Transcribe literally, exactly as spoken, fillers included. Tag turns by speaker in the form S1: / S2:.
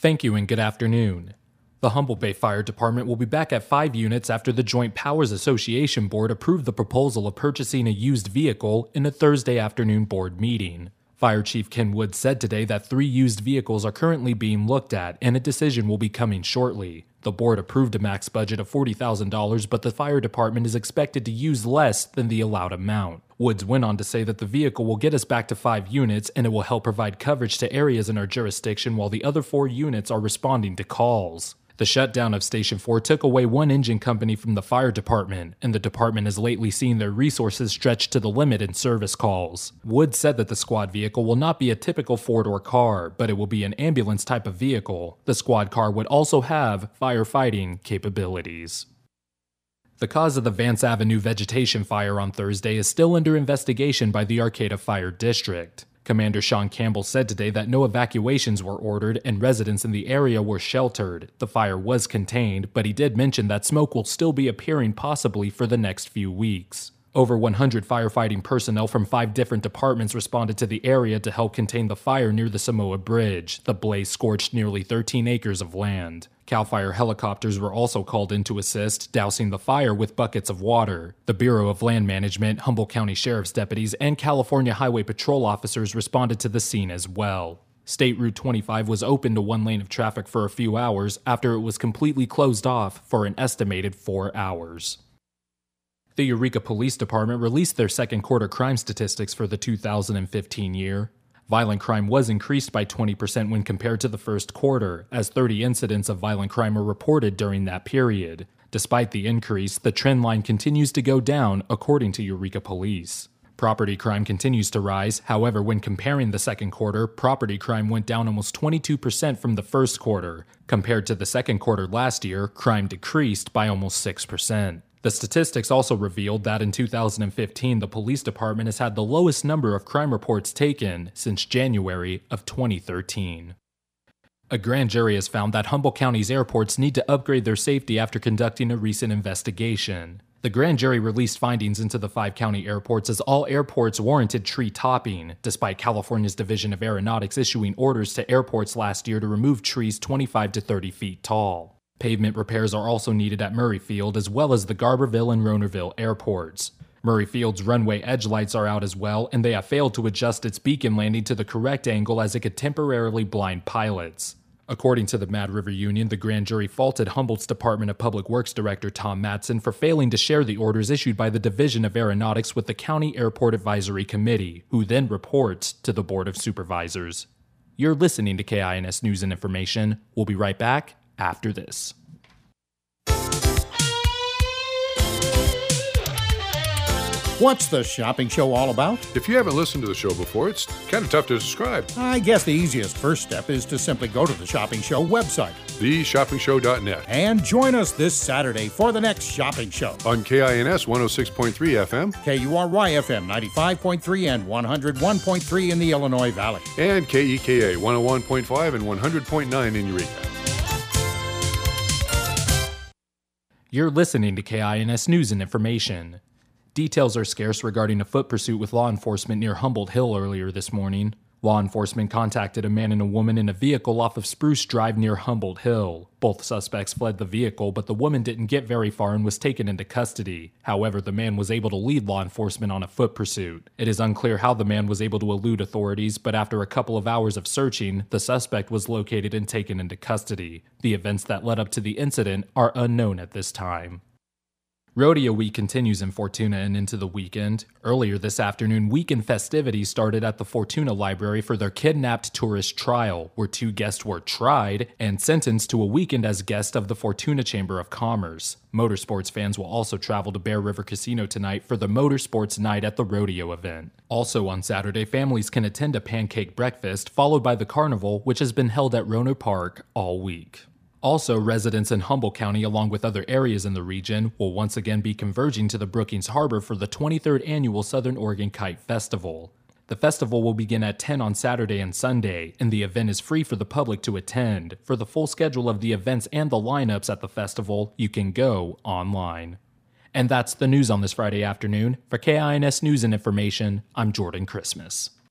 S1: Thank you and good afternoon. The Humboldt Bay Fire Department will be back at five units after the Joint Powers Association Board approved the proposal of purchasing a used vehicle in a Thursday afternoon board meeting. Fire Chief Ken Wood said today that three used vehicles are currently being looked at and a decision will be coming shortly. The board approved a max budget of forty thousand dollars, but the fire department is expected to use less than the allowed amount. Woods went on to say that the vehicle will get us back to five units and it will help provide coverage to areas in our jurisdiction while the other four units are responding to calls. The shutdown of Station four took away one engine company from the fire department, and the department has lately seen their resources stretched to the limit in service calls. Wood said that the squad vehicle will not be a typical four-door car, but it will be an ambulance type of vehicle. The squad car would also have firefighting capabilities. The cause of the Vance Avenue vegetation fire on Thursday is still under investigation by the Arcata Fire District. Commander Sean Campbell said today that no evacuations were ordered and residents in the area were sheltered. The fire was contained, but he did mention that smoke will still be appearing possibly for the next few weeks. Over one hundred firefighting personnel from five different departments responded to the area to help contain the fire near the Samoa Bridge. The blaze scorched nearly thirteen acres of land. CAL FIRE helicopters were also called in to assist, dousing the fire with buckets of water. The Bureau of Land Management, Humboldt County Sheriff's deputies, and California Highway Patrol officers responded to the scene as well. State Route twenty-five was open to one lane of traffic for a few hours after it was completely closed off for an estimated four hours. The Eureka Police Department released their second quarter crime statistics for the two thousand fifteen year. Violent crime was increased by twenty percent when compared to the first quarter, as thirty incidents of violent crime were reported during that period. Despite the increase, the trend line continues to go down, according to Eureka Police. Property crime continues to rise. However, when comparing the second quarter, property crime went down almost twenty-two percent from the first quarter. Compared to the second quarter last year, crime decreased by almost six percent. The statistics also revealed that in two thousand fifteen, the police department has had the lowest number of crime reports taken since January of twenty thirteen. A grand jury has found that Humboldt County's airports need to upgrade their safety after conducting a recent investigation. The grand jury released findings into the five county airports as all airports warranted tree topping, despite California's Division of Aeronautics issuing orders to airports last year to remove trees twenty-five to thirty feet tall. Pavement repairs are also needed at Murray Field as well as the Garberville and Ronerville airports. Murray Field's runway edge lights are out as well, and they have failed to adjust its beacon landing to the correct angle as it could temporarily blind pilots. According to the Mad River Union, the grand jury faulted Humboldt's Department of Public Works Director Tom Matson for failing to share the orders issued by the Division of Aeronautics with the County Airport Advisory Committee, who then reports to the Board of Supervisors. You're listening to K I N S News and Information. We'll be right back after this.
S2: What's the shopping show all about?
S3: If you haven't listened to the show before, it's kind of tough to describe.
S2: I guess the easiest first step is to simply go to the Shopping Show website,
S3: the shopping show dot net,
S2: and join us this Saturday for the next shopping show.
S3: On K I N S one oh six point three F M,
S2: K U R Y F M ninety-five point three and one oh one point three in the Illinois Valley,
S3: and K E K A one oh one point five and one hundred point nine in Eureka.
S1: You're listening to K I N S News and Information. Details are scarce regarding a foot pursuit with law enforcement near Humboldt Hill earlier this morning. Law enforcement contacted a man and a woman in a vehicle off of Spruce Drive near Humboldt Hill. Both suspects fled the vehicle, but the woman didn't get very far and was taken into custody. However, the man was able to lead law enforcement on a foot pursuit. It is unclear how the man was able to elude authorities, but after a couple of hours of searching, the suspect was located and taken into custody. The events that led up to the incident are unknown at this time. Rodeo Week continues in Fortuna and into the weekend. Earlier this afternoon, weekend festivities started at the Fortuna Library for their kidnapped tourist trial, where two guests were tried and sentenced to a weekend as guests of the Fortuna Chamber of Commerce. Motorsports fans will also travel to Bear River Casino tonight for the Motorsports Night at the Rodeo event. Also on Saturday, families can attend a pancake breakfast, followed by the carnival, which has been held at Rono Park all week. Also, residents in Humboldt County, along with other areas in the region, will once again be converging to the Brookings Harbor for the twenty-third Annual Southern Oregon Kite Festival. The festival will begin at ten on Saturday and Sunday, and the event is free for the public to attend. For the full schedule of the events and the lineups at the festival, you can go online. And that's the news on this Friday afternoon. For K I N S News and Information, I'm Jordan Christmas.